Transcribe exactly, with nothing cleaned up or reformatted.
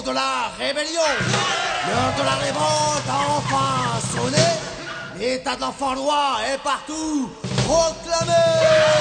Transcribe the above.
de la rébellion. L'heure de la révolte a enfin sonné. L'état de l'enfant loi est partout proclamé.